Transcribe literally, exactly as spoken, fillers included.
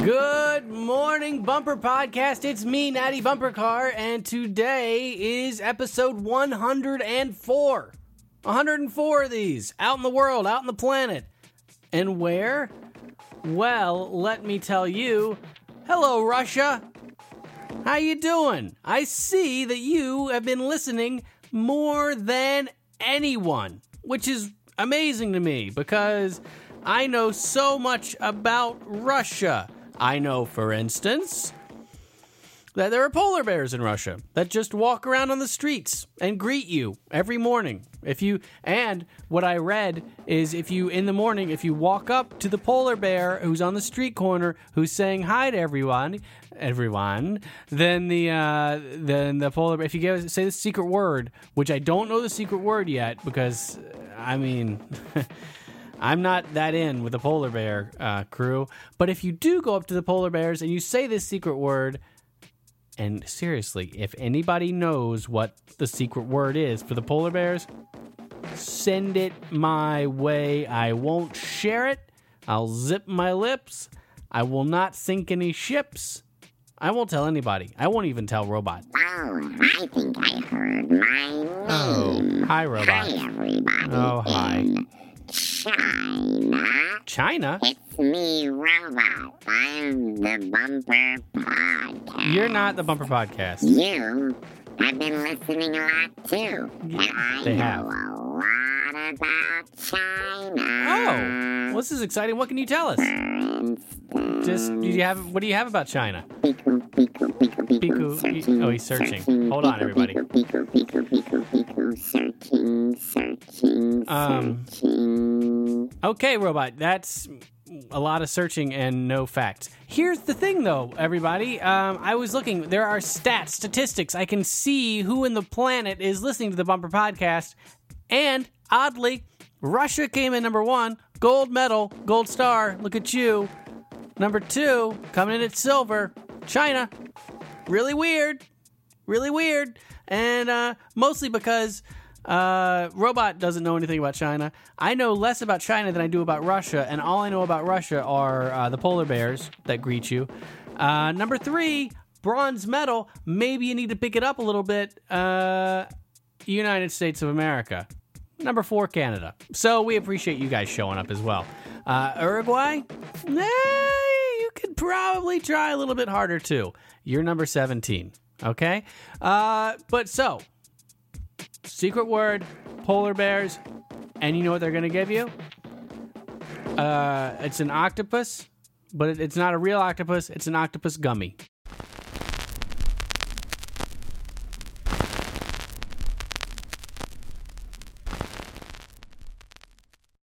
Good morning, Bumper Podcast. It's me, Natty Bumper Car, and today is episode one hundred four. one hundred four of these out in the world, out in the planet. And where? Well, let me tell you. Hello, Russia. How you doing? I see that you have been listening more than anyone, which is amazing to me because I know so much about Russia. I know, for instance, that there are polar bears in Russia that just walk around on the streets and greet you every morning. If you and what I read is if you in the morning, if you walk up to the polar bear who's on the street corner who's saying hi to everyone, everyone, then the uh, then the polar bear, if you give, say the secret word, which I don't know the secret word yet because I mean. I'm not that in with the polar bear uh, crew, but if you do go up to the polar bears and you say this secret word, and seriously, if anybody knows what the secret word is for the polar bears, send it my way. I won't share it. I'll zip my lips. I will not sink any ships. I won't tell anybody. I won't even tell Robot. Oh, I think I heard my name. Oh, hi, Robot. Hi, everybody. Oh, hi. In China. China? It's me, Robot. I'm the Bumper Podcast. You're not the Bumper Podcast. You have been listening a lot, too. And I They know have. a lot about China. Oh, well, this is exciting. What can you tell us? For instance, Just, do you have, what do you have about China? Piku, piku, piku, piku, Piku, searching, oh, he's searching. Hold on, piku, everybody. Piku, piku, piku, piku, piku, searching, searching, Um, searching. Okay, Robot, that's a lot of searching and no facts. Here's the thing, though, everybody. Um, I was looking. There are stats, statistics. I can see who in the planet is listening to the Bumper Podcast. And, oddly, Russia came in number one. Gold medal, gold star. Look at you. Number two, coming in at silver, China. Really weird. Really weird. And uh, mostly because uh, Robot doesn't know anything about China. I know less about China than I do about Russia. And all I know about Russia are uh, the polar bears that greet you. Uh, number three, bronze medal. Maybe you need to pick it up a little bit. Uh, United States of America. Number four, Canada. So we appreciate you guys showing up as well. Uh, Uruguay? Nah, you could probably try a little bit harder too. You're number seventeen. Okay? Uh, but so, secret word, polar bears, and you know what they're going to give you? Uh, it's an octopus, but it, it's not a real octopus. It's an octopus gummy.